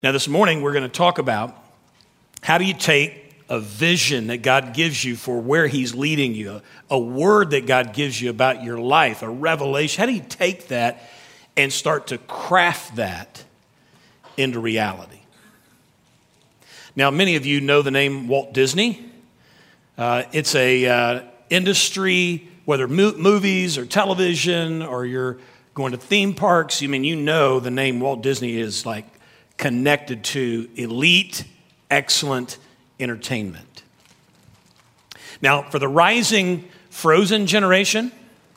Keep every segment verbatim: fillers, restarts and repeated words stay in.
Now, this morning, we're going to talk about how do you take a vision that God gives you for where he's leading you, a, a word that God gives you about your life, a revelation. How do you take that and start to craft that into reality? Now, many of you know the name Walt Disney. Uh, it's a uh, industry, whether mo- movies or television, or you're going to theme parks. I mean, you know the name Walt Disney is like connected to elite, excellent entertainment. Now, for the rising Frozen generation,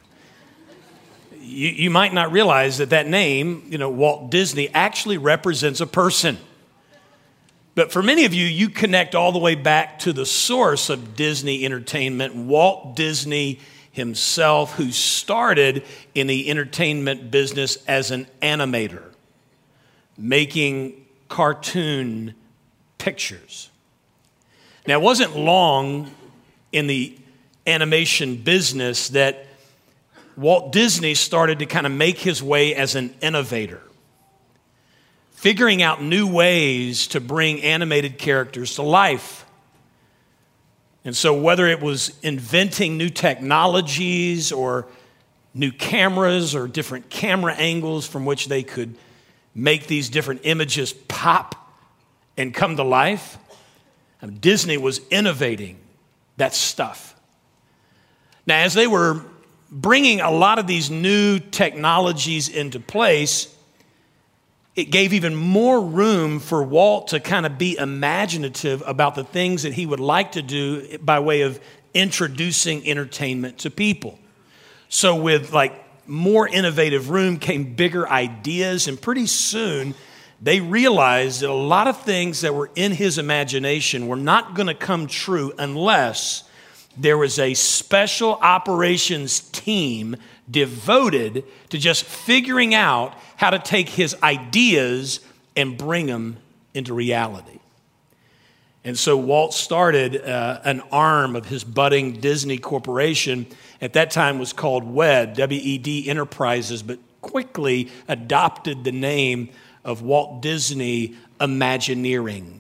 you, you might not realize that that name, you know, Walt Disney, actually represents a person. But for many of you, you connect all the way back to the source of Disney entertainment, Walt Disney himself, who started in the entertainment business as an animator, making cartoon pictures. Now, it wasn't long in the animation business that Walt Disney started to kind of make his way as an innovator, figuring out new ways to bring animated characters to life. And so whether it was inventing new technologies or new cameras or different camera angles from which they could make these different images pop and come to life, Disney was innovating that stuff. Now, as they were bringing a lot of these new technologies into place, it gave even more room for Walt to kind of be imaginative about the things that he would like to do by way of introducing entertainment to people. So with like more innovative room came bigger ideas, and pretty soon they realized that a lot of things that were in his imagination were not going to come true unless there was a special operations team devoted to just figuring out how to take his ideas and bring them into reality. And so Walt started uh, an arm of his budding Disney Corporation. At that time was called W E D, W E D Enterprises, but quickly adopted the name of Walt Disney Imagineering.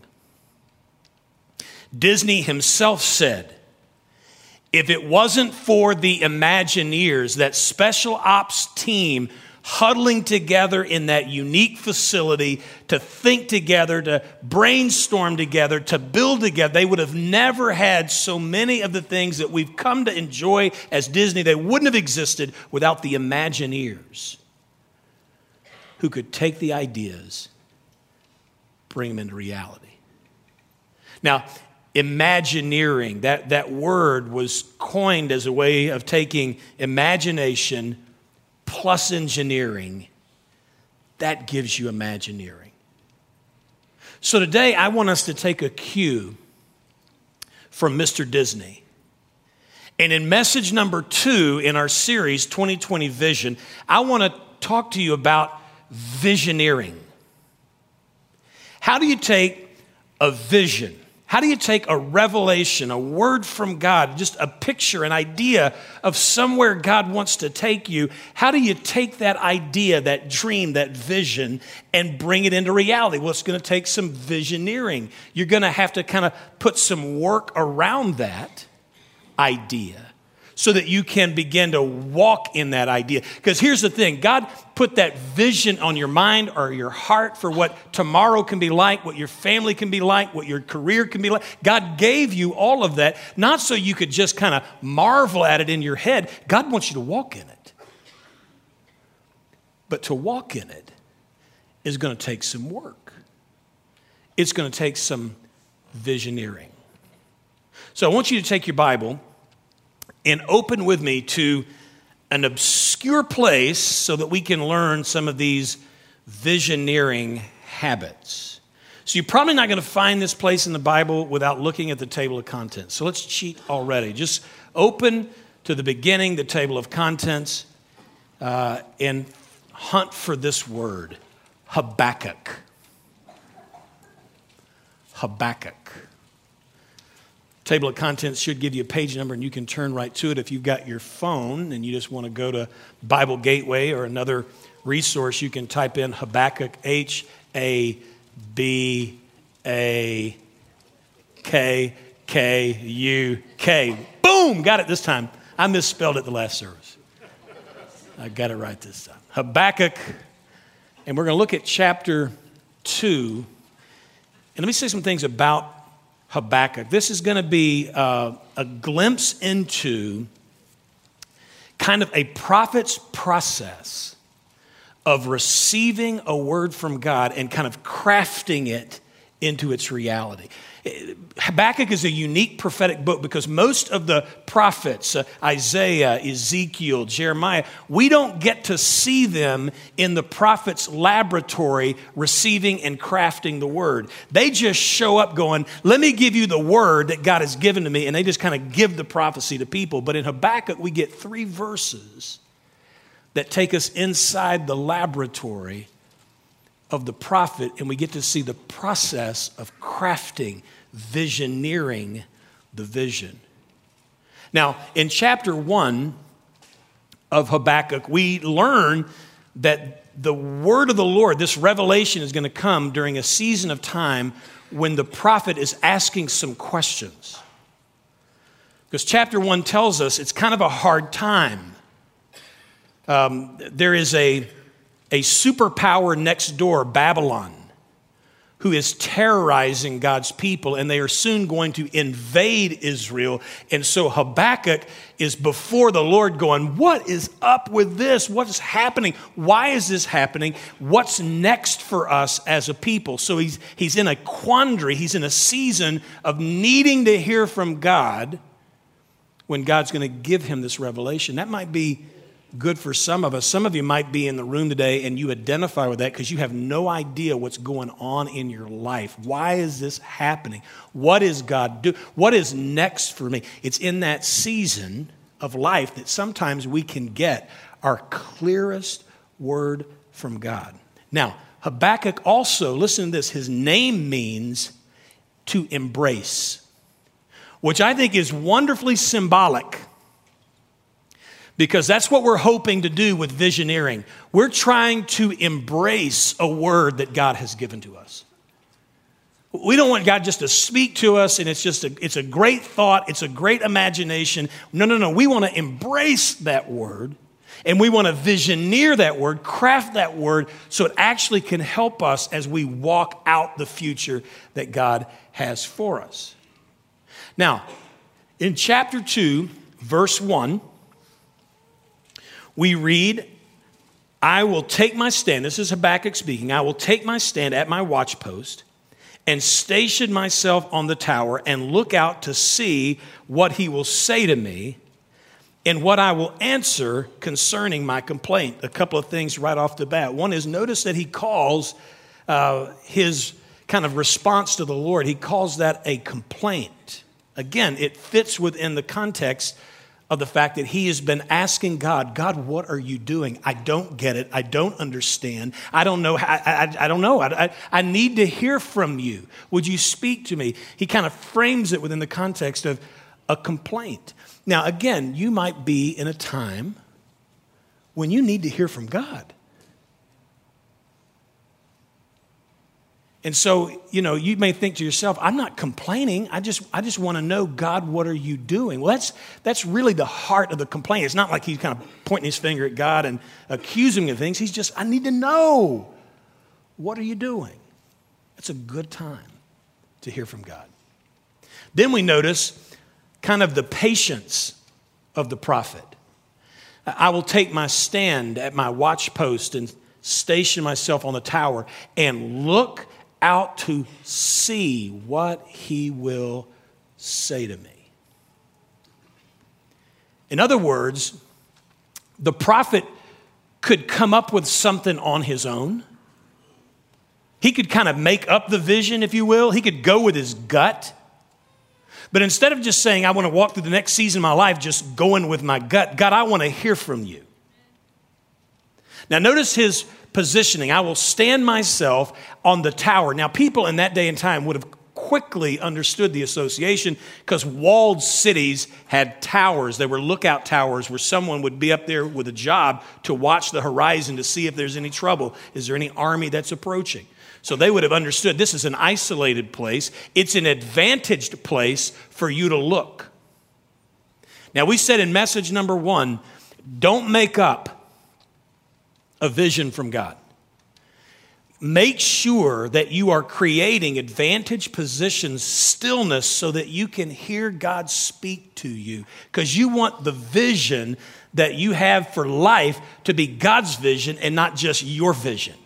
Disney himself said, if it wasn't for the Imagineers, that special ops team huddling together in that unique facility to think together, to brainstorm together, to build together, they would have never had so many of the things that we've come to enjoy as Disney. They wouldn't have existed without the Imagineers who could take the ideas, bring them into reality. Now, Imagineering, that, that word was coined as a way of taking imagination plus engineering. That gives you Imagineering. So today I want us to take a cue from Mister Disney. And in message number two in our series, twenty twenty Vision, I want to talk to you about visioneering. How do you take a vision? How do you take a revelation, a word from God, just a picture, an idea of somewhere God wants to take you? How do you take that idea, that dream, that vision, and bring it into reality? Well, it's going to take some visioneering. You're going to have to kind of put some work around that idea so that you can begin to walk in that idea. Because here's the thing, God put that vision on your mind or your heart for what tomorrow can be like, what your family can be like, what your career can be like. God gave you all of that, not so you could just kind of marvel at it in your head. God wants you to walk in it. But to walk in it is going to take some work. It's going to take some visioneering. So I want you to take your Bible and open with me to an obscure place so that we can learn some of these visioneering habits. So you're probably not going to find this place in the Bible without looking at the table of contents. So let's cheat already. Just open to the beginning, the table of contents, uh, and hunt for this word, Habakkuk. Habakkuk. Table of contents should give you a page number, and you can turn right to it. If you've got your phone and you just want to go to Bible Gateway or another resource, you can type in Habakkuk, H A B A K K U K. Boom! Got it this time. I misspelled it the last service. I got it right this time. Habakkuk. And we're going to look at chapter two. And let me say some things about Habakkuk. This is going to be uh, a glimpse into kind of a prophet's process of receiving a word from God and kind of crafting it into its reality. Habakkuk is a unique prophetic book because most of the prophets, uh, Isaiah, Ezekiel, Jeremiah, we don't get to see them in the prophet's laboratory receiving and crafting the word. They just show up going, let me give you the word that God has given to me, and they just kind of give the prophecy to people. But in Habakkuk, we get three verses that take us inside the laboratory of the prophet, and we get to see the process of crafting, visioneering the vision. Now, in chapter one of Habakkuk, we learn that the word of the Lord, this revelation, is going to come during a season of time when the prophet is asking some questions. Because chapter one tells us it's kind of a hard time. Um, there is a A superpower next door, Babylon, who is terrorizing God's people, and they are soon going to invade Israel. And so Habakkuk is before the Lord going, what is up with this? What is happening? Why is this happening? What's next for us as a people? So he's, he's in a quandary. He's in a season of needing to hear from God when God's going to give him this revelation. That might be good for some of us. Some of you might be in the room today and you identify with that because you have no idea what's going on in your life. Why is this happening? What is God doing? What is next for me? It's in that season of life that sometimes we can get our clearest word from God. Now, Habakkuk also, listen to this, his name means to embrace, which I think is wonderfully symbolic. Because that's what we're hoping to do with visioneering. We're trying to embrace a word that God has given to us. We don't want God just to speak to us and it's just a, it's a great thought, it's a great imagination. No, no, no. We want to embrace that word and we want to visioneer that word, craft that word so it actually can help us as we walk out the future that God has for us. Now, in chapter two, verse one, we read, I will take my stand, this is Habakkuk speaking, I will take my stand at my watchpost and station myself on the tower and look out to see what he will say to me and what I will answer concerning my complaint. A couple of things right off the bat. One is, notice that he calls uh, his kind of response to the Lord, he calls that a complaint. Again, it fits within the context of the fact that he has been asking God, God, what are you doing? I don't get it. I don't understand. I don't know. I, I, I don't know. I, I, I need to hear from you. Would you speak to me? He kind of frames it within the context of a complaint. Now, again, you might be in a time when you need to hear from God. And so, you know, you may think to yourself, I'm not complaining. I just I just want to know, God, what are you doing? Well, that's that's really the heart of the complaint. It's not like he's kind of pointing his finger at God and accusing him of things. He's just, I need to know, what are you doing? It's a good time to hear from God. Then we notice kind of the patience of the prophet. I will take my stand at my watchpost and station myself on the tower and look out to see what he will say to me. In other words, the prophet could come up with something on his own. He could kind of make up the vision, if you will. He could go with his gut. But instead of just saying, I want to walk through the next season of my life just going with my gut, God, I want to hear from you. Now notice his positioning. I will stand myself on the tower. Now, people in that day and time would have quickly understood the association because walled cities had towers. There were lookout towers where someone would be up there with a job to watch the horizon to see if there's any trouble. Is there any army that's approaching? So they would have understood this is an isolated place. It's an advantaged place for you to look. Now, we said in message number one, don't make up a vision from God. Make sure that you are creating advantage positions, stillness, so that you can hear God speak to you. Because you want the vision that you have for life to be God's vision and not just your vision.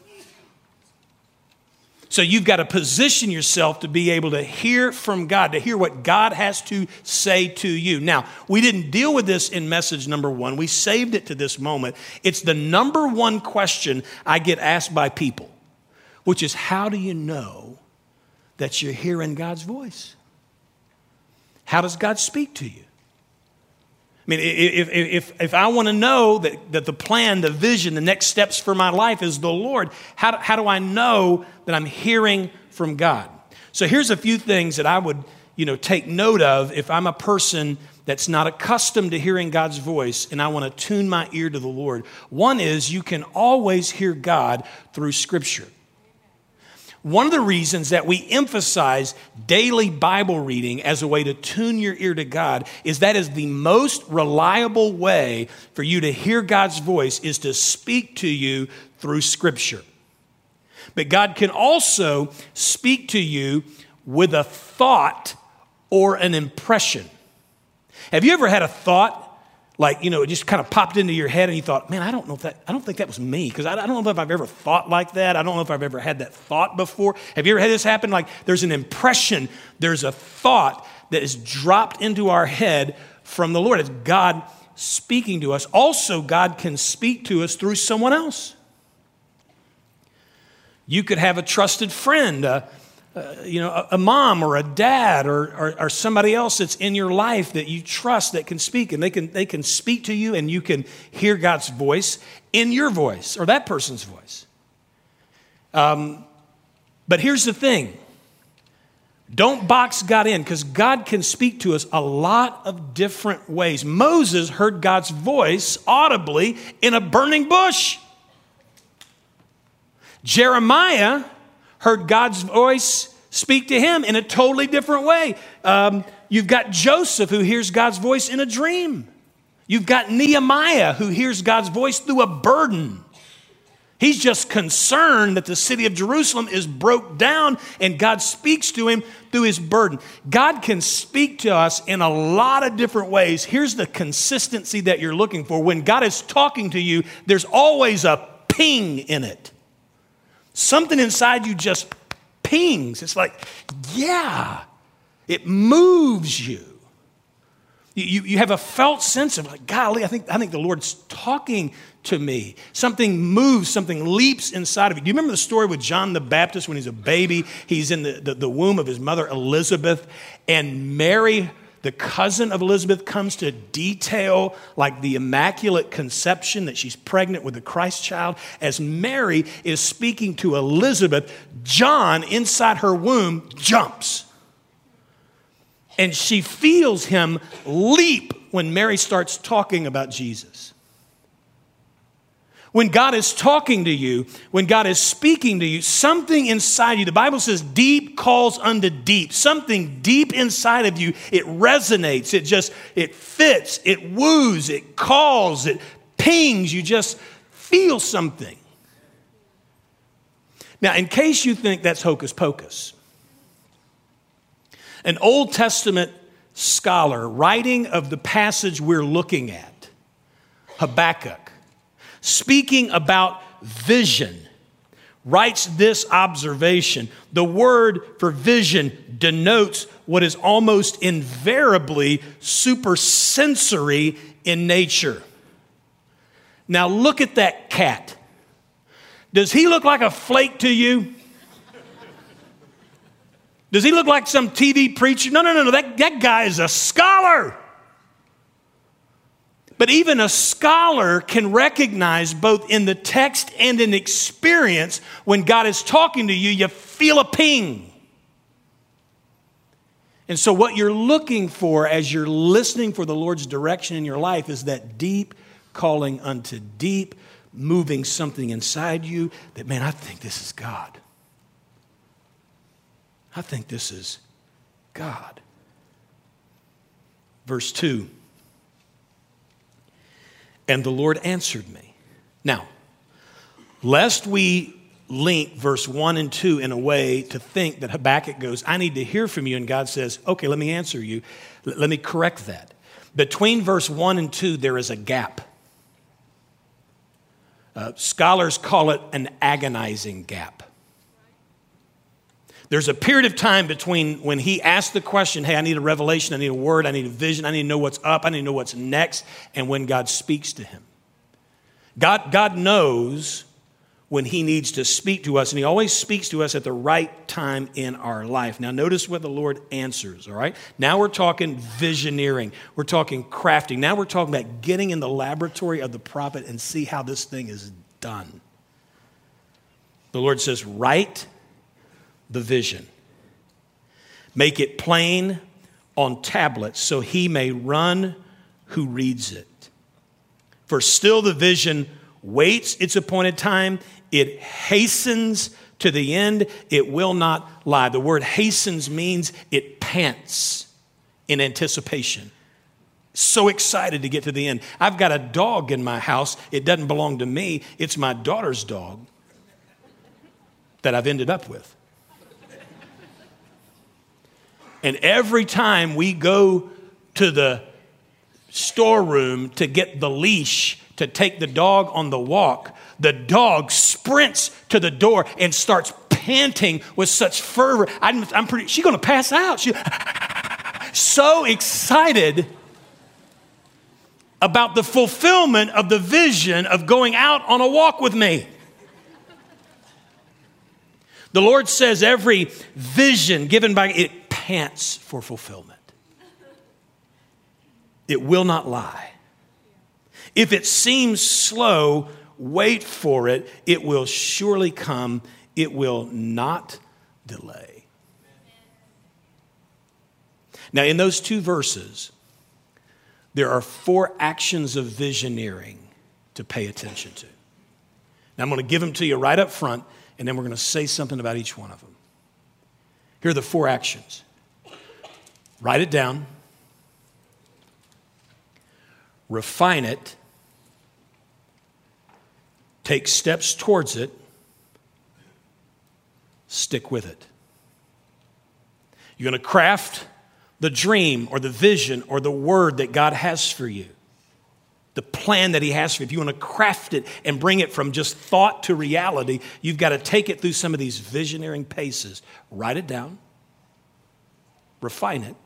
So you've got to position yourself to be able to hear from God, to hear what God has to say to you. Now, we didn't deal with this in message number one. We saved it to this moment. It's the number one question I get asked by people, which is, how do you know that you're hearing God's voice? How does God speak to you? I mean, if, if, if I want to know that, that the plan, the vision, the next steps for my life is the Lord, how do, how do I know that I'm hearing from God? So here's a few things that I would, you know, take note of if I'm a person that's not accustomed to hearing God's voice and I want to tune my ear to the Lord. One is you can always hear God through Scripture. One of the reasons that we emphasize daily Bible reading as a way to tune your ear to God is that is the most reliable way for you to hear God's voice is to speak to you through Scripture. But God can also speak to you with a thought or an impression. Have you ever had a thought? Like, you know, it just kind of popped into your head and you thought, man, I don't know if that, I don't think that was me. Because I, I don't know if I've ever thought like that. I don't know if I've ever had that thought before. Have you ever had this happen? Like there's an impression, there's a thought that is dropped into our head from the Lord. It's God speaking to us. Also, God can speak to us through someone else. You could have a trusted friend, uh, Uh, you know, a, a mom or a dad or, or, or somebody else that's in your life that you trust that can speak, and they can they can speak to you, and you can hear God's voice in your voice or that person's voice. Um, but here's the thing. Don't box God in, because God can speak to us a lot of different ways. Moses heard God's voice audibly in a burning bush. Jeremiah heard God's voice speak to him in a totally different way. Um, you've got Joseph who hears God's voice in a dream. You've got Nehemiah who hears God's voice through a burden. He's just concerned that the city of Jerusalem is broke down and God speaks to him through his burden. God can speak to us in a lot of different ways. Here's the consistency that you're looking for. When God is talking to you, there's always a ping in it. Something inside you just pings. It's like, yeah, it moves you. You, you have a felt sense of like, golly, I think, I think the Lord's talking to me. Something moves, something leaps inside of you. Do you remember the story with John the Baptist when he's a baby? He's in the, the, the womb of his mother Elizabeth, and Mary, the cousin of Elizabeth, comes to detail like the immaculate conception, that she's pregnant with the Christ child. As Mary is speaking to Elizabeth, John inside her womb jumps. And she feels him leap when Mary starts talking about Jesus. When God is talking to you, when God is speaking to you, something inside you, the Bible says deep calls unto deep. Something deep inside of you, it resonates, it just, it fits, it woos, it calls, it pings, you just feel something. Now, in case you think that's hocus pocus, an Old Testament scholar writing of the passage we're looking at, Habakkuk, speaking about vision, writes this observation. The word for vision denotes what is almost invariably supersensory in nature. Now look at that cat. Does he look like a flake to you? Does he look like some T V preacher? No, no, no, no. That, that guy is a scholar. But even a scholar can recognize both in the text and in experience when God is talking to you, you feel a ping. And so what you're looking for as you're listening for the Lord's direction in your life is that deep calling unto deep, moving something inside you that, man, I think this is God. I think this is God. Verse two. And the Lord answered me. Now, lest we link verse one and two in a way to think that Habakkuk goes, I need to hear from you. And God says, okay, let me answer you. L- let me correct that. Between verse one and two, there is a gap. Uh, scholars call it an agonizing gap. There's a period of time between when he asked the question, hey, I need a revelation, I need a word, I need a vision, I need to know what's up, I need to know what's next, and when God speaks to him. God, God knows when he needs to speak to us, and he always speaks to us at the right time in our life. Now, notice what the Lord answers, all right? Now we're talking visioneering. We're talking crafting. Now we're talking about getting in the laboratory of the prophet and see how this thing is done. The Lord says, write the vision. Make it plain on tablets so he may run who reads it. For still the vision waits its appointed time. It hastens to the end. It will not lie. The word hastens means it pants in anticipation. So excited to get to the end. I've got a dog in my house. It doesn't belong to me. It's my daughter's dog that I've ended up with. And every time we go to the storeroom to get the leash to take the dog on the walk, the dog sprints to the door and starts panting with such fervor. I'm, I'm pretty, she's going to pass out. She, so excited about the fulfillment of the vision of going out on a walk with me. The Lord says every vision given by it pants for fulfillment. It will not lie. If it seems slow, wait for it. It will surely come. It will not delay. Now, in those two verses, there are four actions of visioneering to pay attention to. Now, I'm going to give them to you right up front, and then we're going to say something about each one of them. Here are the four actions. Write it down. Refine it. Take steps towards it. Stick with it. You're going to craft the dream or the vision or the word that God has for you. The plan that he has for you. If you want to craft it and bring it from just thought to reality, you've got to take it through some of these visioneering paces. Write it down. Refine it.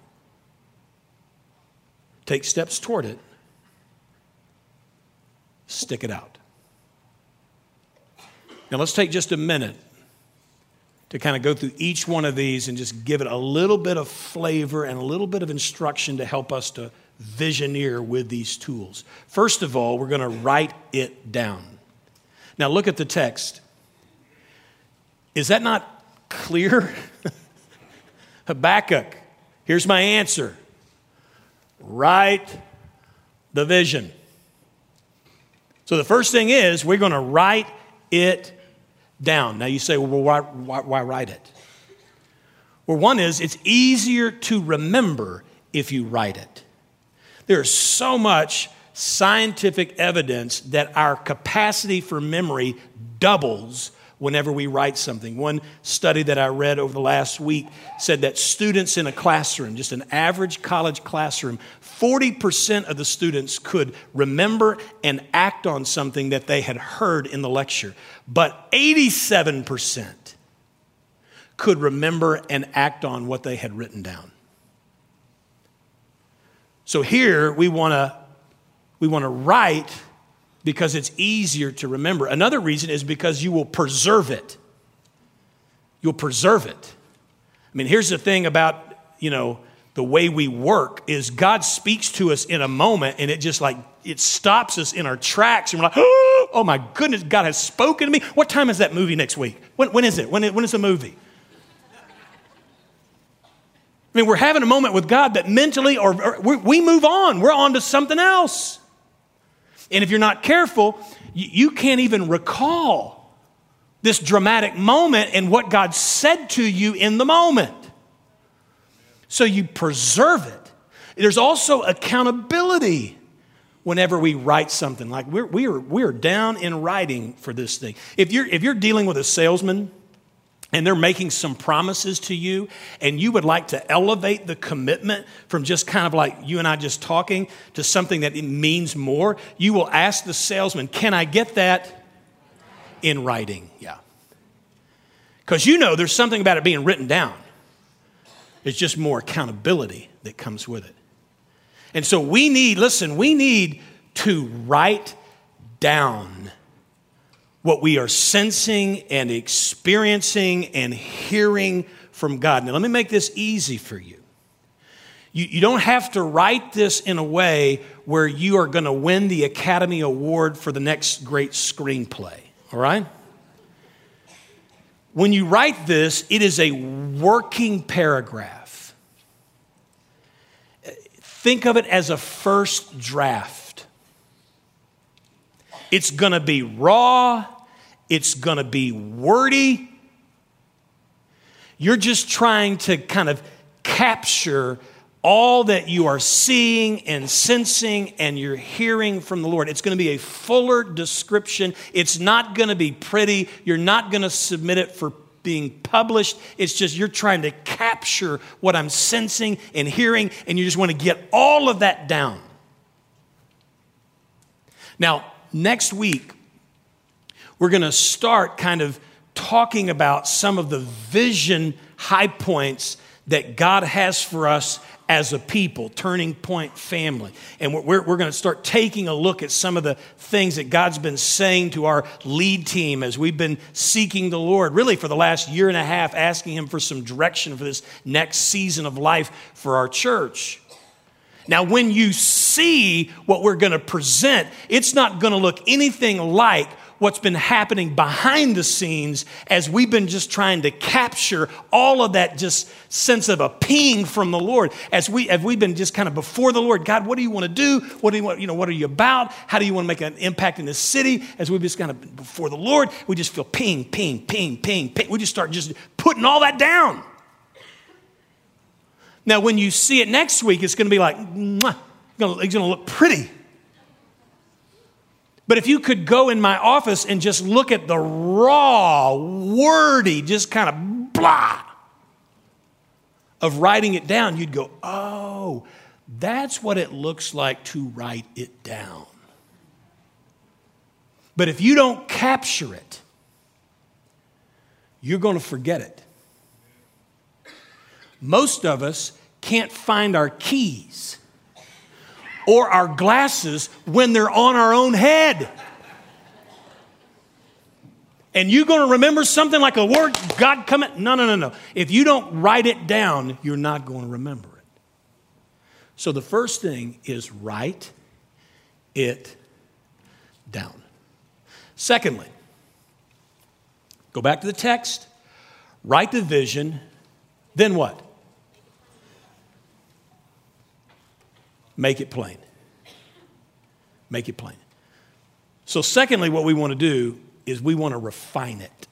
Take steps toward it. Stick it out. Now let's take just a minute to kind of go through each one of these and just give it a little bit of flavor and a little bit of instruction to help us to visioneer with these tools. First of all, we're going to write it down. Now look at the text. Is that not clear? Habakkuk, here's my answer. Write the vision. So the first thing is we're going to write it down. Now you say, well, why, why, why write it? Well, one is it's easier to remember if you write it. There's so much scientific evidence that our capacity for memory doubles whenever we write something. One study that I read over the last week said that students in a classroom, just an average college classroom, forty percent of the students could remember and act on something that they had heard in the lecture, but eighty-seven percent could remember and act on what they had written down. So here we want to we want to write because it's easier to remember. Another reason is because you will preserve it. You'll preserve it. I mean, here's the thing about, you know, the way we work is God speaks to us in a moment and it just like, it stops us in our tracks and we're like, oh my goodness, God has spoken to me. What time is that movie next week? When, when is it? When, when is the movie? I mean, we're having a moment with God that mentally or, or we, we move on. We're on to something else. And if you're not careful, you, you can't even recall this dramatic moment and what God said to you in the moment. So you preserve it. There's also accountability whenever we write something. Like we're, we are, we are down in writing for this thing. If you're, if you're dealing with a salesman and they're making some promises to you and you would like to elevate the commitment from just kind of like you and I just talking to something that it means more, you will ask the salesman, can I get that in writing? Yeah. Because you know there's something about it being written down. It's just more accountability that comes with it. And so we need, listen, we need to write down what we are sensing and experiencing and hearing from God. Now, let me make this easy for you. You, you don't have to write this in a way where you are going to win the Academy Award for the next great screenplay, all right? When you write this, it is a working paragraph. Think of it as a first draft. It's going to be raw. It's going to be wordy. You're just trying to kind of capture all that you are seeing and sensing and you're hearing from the Lord. It's going to be a fuller description. It's not going to be pretty. You're not going to submit it for being published. It's just you're trying to capture what I'm sensing and hearing, and you just want to get all of that down. Now, next week, we're going to start kind of talking about some of the vision high points that God has for us as a people, Turning Point family. And we're, we're going to start taking a look at some of the things that God's been saying to our lead team as we've been seeking the Lord, really for the last year and a half, asking Him for some direction for this next season of life for our church. Now, when you see what we're going to present, it's not going to look anything like what's been happening behind the scenes as we've been just trying to capture all of that just sense of a ping from the Lord. As we, as we've been just kind of before the Lord, God, what do you want to do? What do you want, you know, what are you about? How do you want to make an impact in this city? As we've just kind of been before the Lord, we just feel ping, ping, ping, ping, ping. We just start just putting all that down. Now, when you see it next week, it's going to be like, mwah, it's going to look pretty. But if you could go in my office and just look at the raw, wordy, just kind of blah of writing it down, you'd go, oh, that's what it looks like to write it down. But if you don't capture it, you're going to forget it. Most of us can't find our keys or our glasses when they're on our own head. And you're going to remember something like a word, God come in. No, no, no, no. If you don't write it down, you're not going to remember it. So the first thing is write it down. Secondly, go back to the text, write the vision, then what? Make it plain. Make it plain. So secondly, what we want to do is we want to refine it.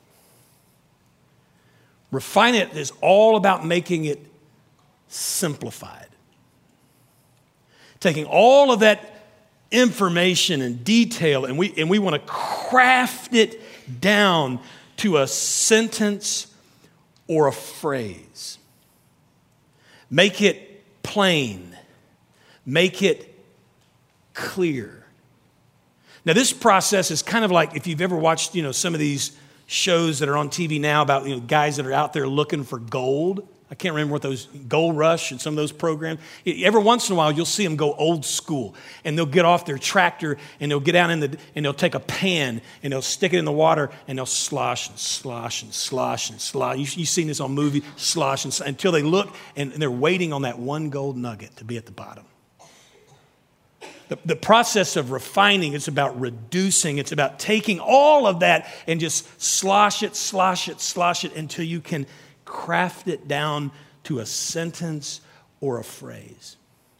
Refine it is all about making it simplified. Taking all of that information and detail and we, and we want to craft it down to a sentence or a phrase. Make it plain. Make it clear. Now, this process is kind of like if you've ever watched, you know, some of these shows that are on T V now about, you know, guys that are out there looking for gold. I can't remember what those, Gold Rush and some of those programs. Every once in a while, you'll see them go old school. And they'll get off their tractor and they'll get out in the, and they'll take a pan and they'll stick it in the water and they'll slosh and slosh and slosh and slosh. You, you've seen this on movie, slosh and slosh, until they look and, and they're waiting on that one gold nugget to be at the bottom. The, the process of refining, it's about reducing. It's about taking all of that and just slosh it, slosh it, slosh it until you can craft it down to a sentence or a phrase.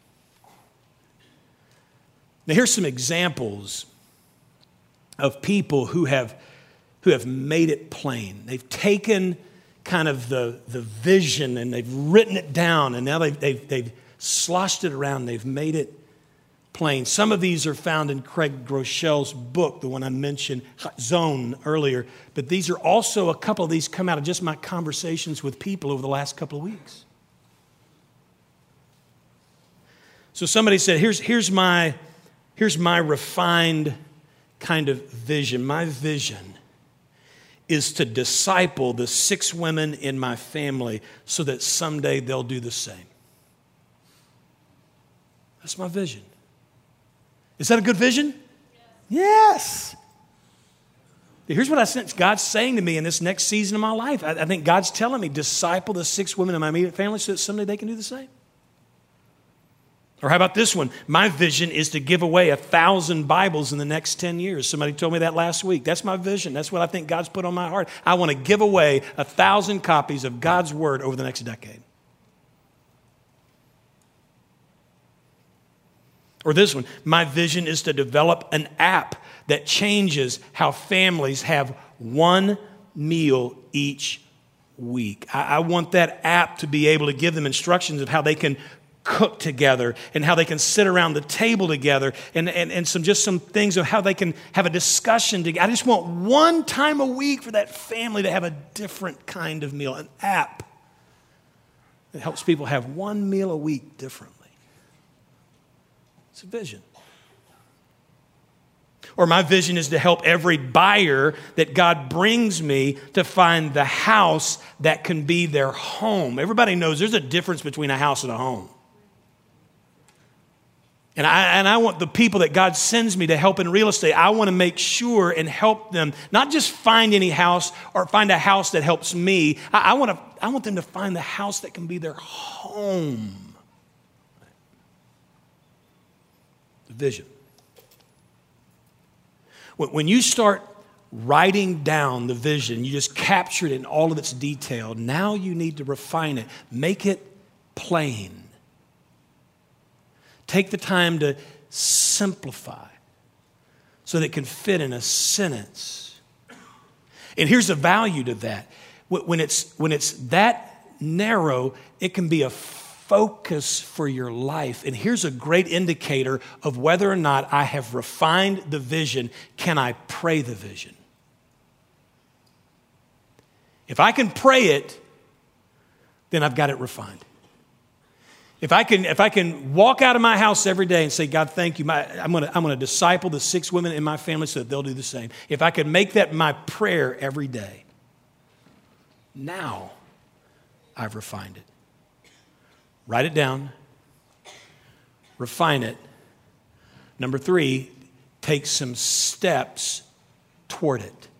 Now, here's some examples of people who have, who have made it plain. They've taken kind of the, the vision, and they've written it down, and now they've, they've, they've sloshed it around. They've made it plain. Some of these are found in Craig Groeschel's book, the one I mentioned, Zone, earlier. But these are also, a couple of these come out of just my conversations with people over the last couple of weeks. So somebody said, here's, here's, my, here's my refined kind of vision. My vision is to disciple the six women in my family so that someday they'll do the same. That's my vision. Is that a good vision? Yes. Here's what I sense God's saying to me in this next season of my life. I, I think God's telling me, disciple the six women in my immediate family so that someday they can do the same. Or how about this one? My vision is to give away a thousand Bibles in the next ten years. Somebody told me that last week. That's my vision. That's what I think God's put on my heart. I want to give away a thousand copies of God's Word over the next decade. Or this one, my vision is to develop an app that changes how families have one meal each week. I, I want that app to be able to give them instructions of how they can cook together and how they can sit around the table together and, and, and some just some things of how they can have a discussion together. I just want one time a week for that family to have a different kind of meal, an app that helps people have one meal a week differently. It's a vision. Or my vision is to help every buyer that God brings me to find the house that can be their home. Everybody knows there's a difference between a house and a home. And I, and I want the people that God sends me to help in real estate, I want to make sure and help them not just find any house or find a house that helps me. I, I, want, to, I want them to find the house that can be their home. The vision. When, when you start writing down the vision, you just capture it in all of its detail. Now you need to refine it. Make it plain. Take the time to simplify so that it can fit in a sentence. And here's the value to that. When it's, when it's that narrow, it can be a focus for your life. And here's a great indicator of whether or not I have refined the vision. Can I pray the vision? If I can pray it, then I've got it refined. If I can, if I can walk out of my house every day and say, God, thank you. My, I'm going to, I'm going to disciple the six women in my family so that they'll do the same. If I can make that my prayer every day, now I've refined it. Write it down. Refine it. Number three, take some steps toward it.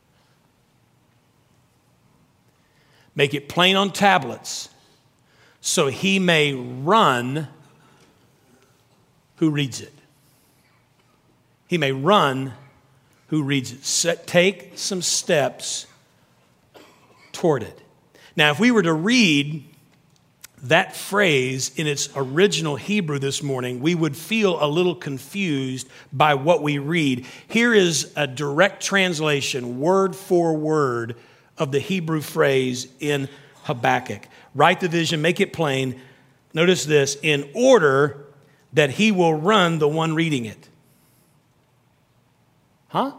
Make it plain on tablets, so he may run who reads it. He may run who reads it. Set, take some steps toward it. Now, if we were to read that phrase in its original Hebrew this morning, we would feel a little confused by what we read. Here is a direct translation, word for word, of the Hebrew phrase in Habakkuk. Write the vision, make it plain. Notice this, in order that he will run the one reading it. Huh?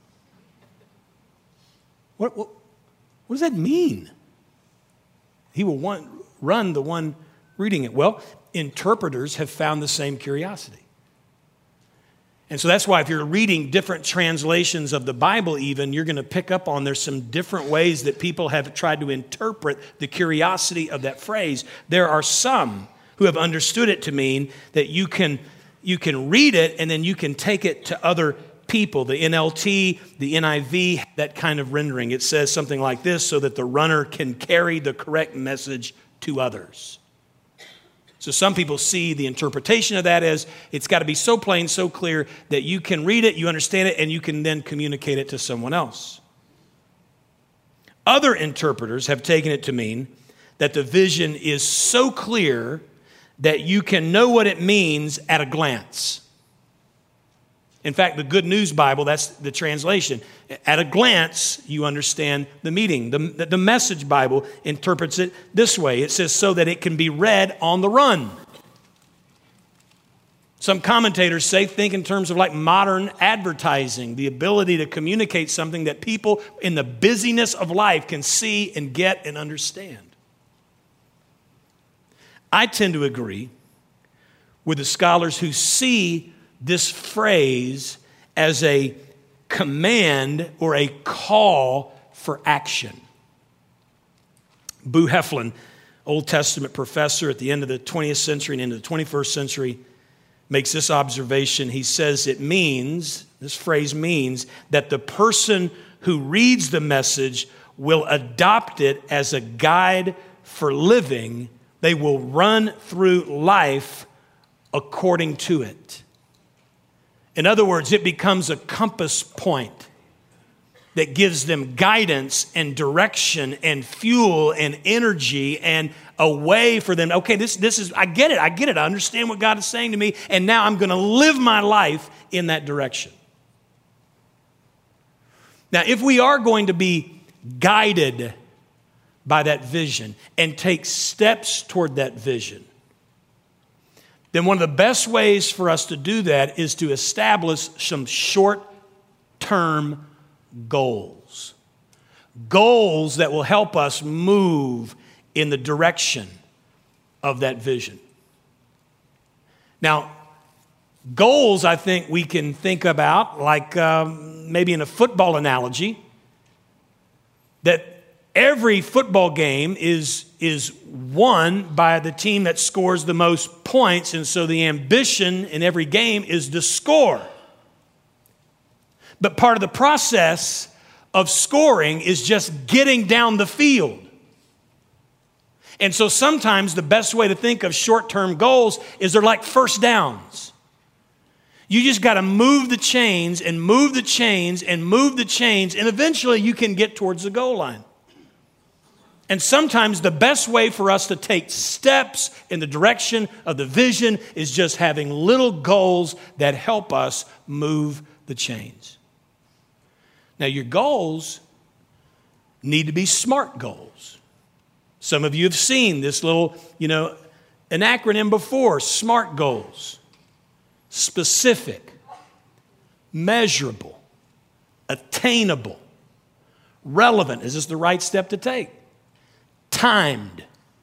What, what, what does that mean? He will want, run the one reading it. Well, interpreters have found the same curiosity. And so that's why if you're reading different translations of the Bible even, you're going to pick up on there's some different ways that people have tried to interpret the curiosity of that phrase. There are some who have understood it to mean that you can, you can read it and then you can take it to other people. The N L T, the N I V, that kind of rendering. It says something like this, so that the runner can carry the correct message to others. So some people see the interpretation of that as it's got to be so plain, so clear that you can read it, you understand it, and you can then communicate it to someone else. Other interpreters have taken it to mean that the vision is so clear that you can know what it means at a glance. In fact, the Good News Bible, that's the translation. At a glance, you understand the meaning. The, the Message Bible interprets it this way. It says, so that it can be read on the run. Some commentators say, think in terms of like modern advertising, the ability to communicate something that people in the busyness of life can see and get and understand. I tend to agree with the scholars who see this phrase as a command or a call for action. Boo Heflin, Old Testament professor at the end of the twentieth century and into the twenty-first century, makes this observation. He says it means, this phrase means, that the person who reads the message will adopt it as a guide for living. They will run through life according to it. In other words, it becomes a compass point that gives them guidance and direction and fuel and energy and a way for them. Okay, this, this is, I get it, I get it. I understand what God is saying to me, and now I'm going to live my life in that direction. Now, if we are going to be guided by that vision and take steps toward that vision, then one of the best ways for us to do that is to establish some short-term goals. Goals that will help us move in the direction of that vision. Now, goals I think we can think about like um, maybe in a football analogy, that every football game is, is won by the team that scores the most points, and so the ambition in every game is to score. But part of the process of scoring is just getting down the field. And so sometimes the best way to think of short-term goals is they're like first downs. You just got to move the chains and move the chains and move the chains, and eventually you can get towards the goal line. And sometimes the best way for us to take steps in the direction of the vision is just having little goals that help us move the chains. Now, your goals need to be SMART goals. Some of you have seen this little, you know, an acronym before, SMART goals. Specific, measurable, attainable, relevant. Is this the right step to take? Timed.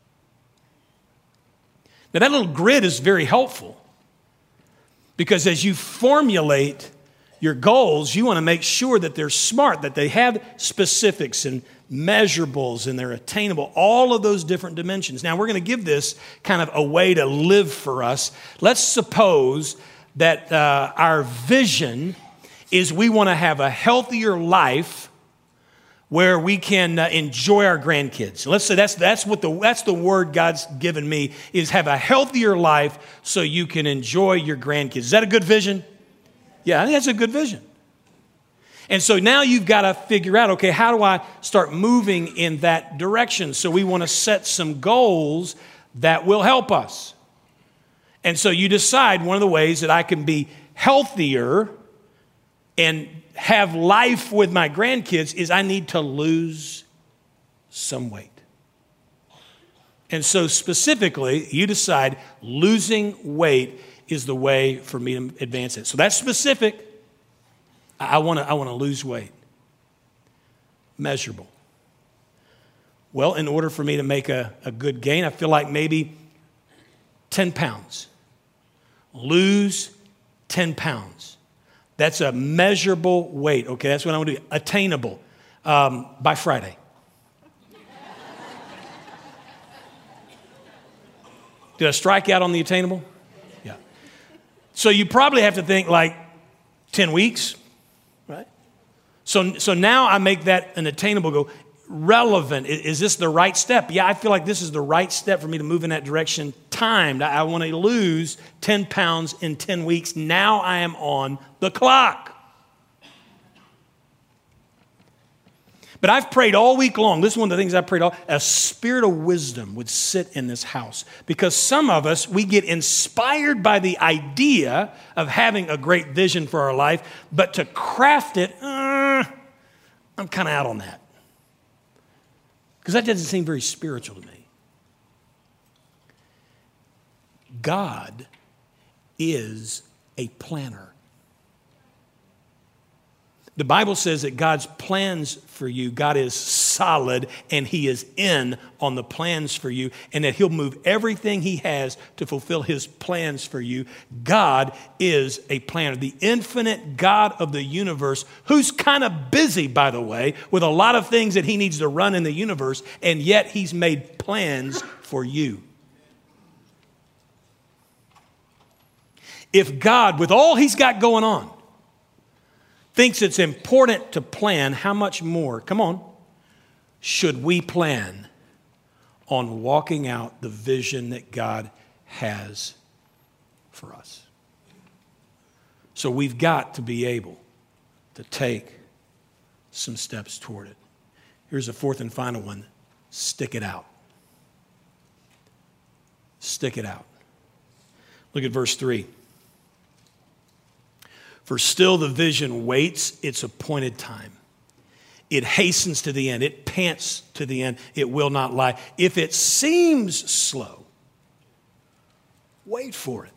Now, that little grid is very helpful because as you formulate your goals, you want to make sure that they're smart, that they have specifics and measurables and they're attainable, all of those different dimensions. Now, we're going to give this kind of a way to live for us. Let's suppose that uh, our vision is we want to have a healthier life where we can uh, enjoy our grandkids. Let's say that's that's what the that's the word God's given me, is have a healthier life so you can enjoy your grandkids. Is that a good vision? Yeah, I think that's a good vision. And so now you've got to figure out, okay, how do I start moving in that direction? So we want to set some goals that will help us. And so you decide one of the ways that I can be healthier and have life with my grandkids is I need to lose some weight. And so specifically, you decide losing weight is the way for me to advance it. So that's specific. I want to I want to lose weight. Measurable. Well, in order for me to make a, a good gain, I feel like maybe ten pounds. Lose ten pounds. That's a measurable weight. Okay, that's what I want to do. Attainable um, by Friday. Did I strike out on the attainable? Yeah. So you probably have to think like ten weeks, right? So, so now I make that an attainable goal. Relevant. Is, is this the right step? Yeah, I feel like this is the right step for me to move in that direction. Timed. I, I want to lose ten pounds in ten weeks. Now I am on the clock. But I've prayed all week long. This is one of the things I prayed all. A spirit of wisdom would sit in this house. Because some of us, we get inspired by the idea of having a great vision for our life, but to craft it, uh, I'm kind of out on that. Because that doesn't seem very spiritual to me. God is a planner. The Bible says that God's plans for you, God is solid and he is in on the plans for you, and that he'll move everything he has to fulfill his plans for you. God is a planner, the infinite God of the universe, who's kind of busy, by the way, with a lot of things that he needs to run in the universe, and yet he's made plans for you. If God, with all he's got going on, thinks it's important to plan, how much more, come on, should we plan on walking out the vision that God has for us? So we've got to be able to take some steps toward it. Here's the fourth and final one. Stick it out. Stick it out. Look at verse three. For still the vision waits its appointed time. It hastens to the end. It pants to the end. It will not lie. If it seems slow, wait for it.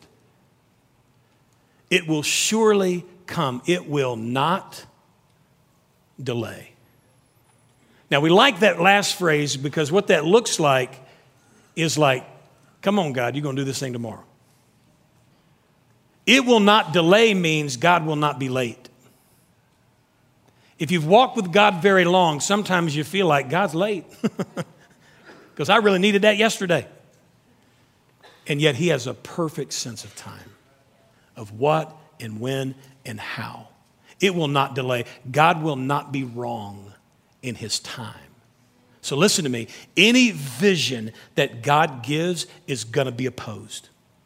It will surely come. It will not delay. Now, we like that last phrase because what that looks like is like, come on, God, you're going to do this thing tomorrow. It will not delay means God will not be late. If you've walked with God very long, sometimes you feel like God's late because I really needed that yesterday. And yet he has a perfect sense of time, of what and when and how. It will not delay. God will not be wrong in his time. So listen to me. Any vision that God gives is going to be opposed.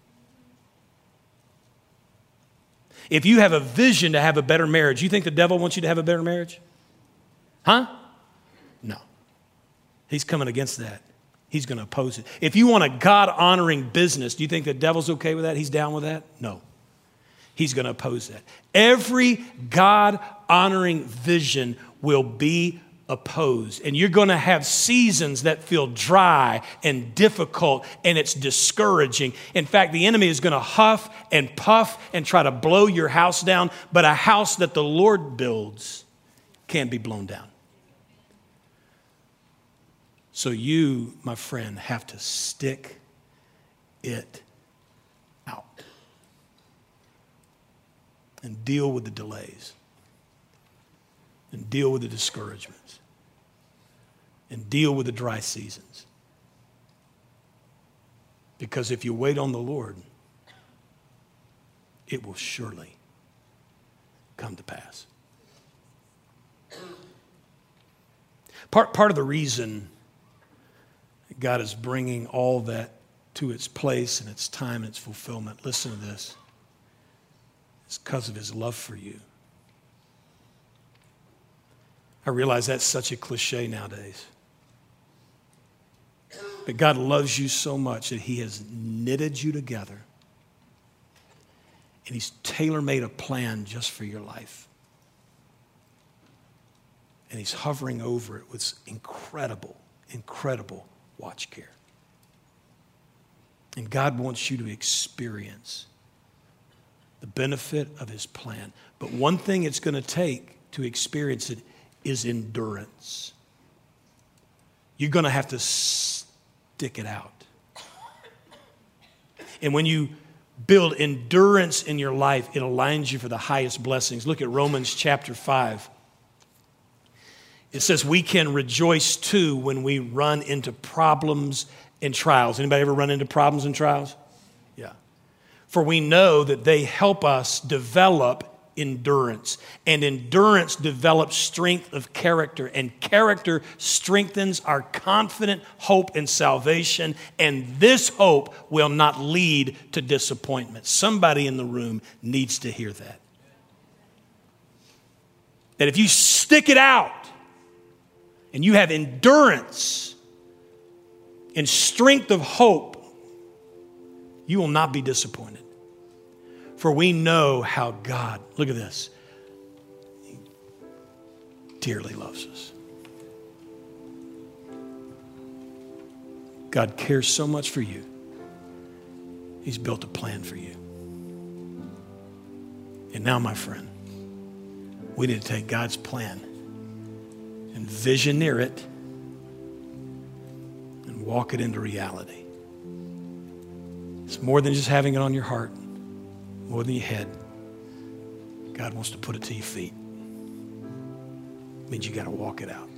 If you have a vision to have a better marriage, you think the devil wants you to have a better marriage? Huh? No. He's coming against that. He's going to oppose it. If you want a God-honoring business, do you think the devil's okay with that? He's down with that? No. He's going to oppose that. Every God-honoring vision will be opposed. And you're going to have seasons that feel dry and difficult, and it's discouraging. In fact, the enemy is going to huff and puff and try to blow your house down, but a house that the Lord builds can't be blown down. So you, my friend, have to stick it out and deal with the delays and deal with the discouragements and deal with the dry seasons. Because if you wait on the Lord, it will surely come to pass. Part, part of the reason God is bringing all that to its place and its time and its fulfillment, listen to this, it's because of his love for you. I realize that's such a cliche nowadays. But God loves you so much that he has knitted you together. And he's tailor-made a plan just for your life. And he's hovering over it with incredible, incredible watch care. And God wants you to experience the benefit of his plan. But one thing it's going to take to experience it is endurance. You're going to have to stick it out. And when you build endurance in your life, it aligns you for the highest blessings. Look at Romans chapter five. It says we can rejoice too when we run into problems and trials. Anybody ever run into problems and trials? Yeah. For we know that they help us develop endurance, and endurance develops strength of character, and character strengthens our confident hope in salvation, and this hope will not lead to disappointment. Somebody in the room needs to hear that. That if you stick it out, and you have endurance and strength of hope, you will not be disappointed. For we know how God, look at this, dearly loves us. God cares so much for you. He's built a plan for you. And now, my friend, we need to take God's plan and visioneer it and walk it into reality. It's more than just having it on your heart, more than your head. God wants to put it to your feet. It means you got to walk it out.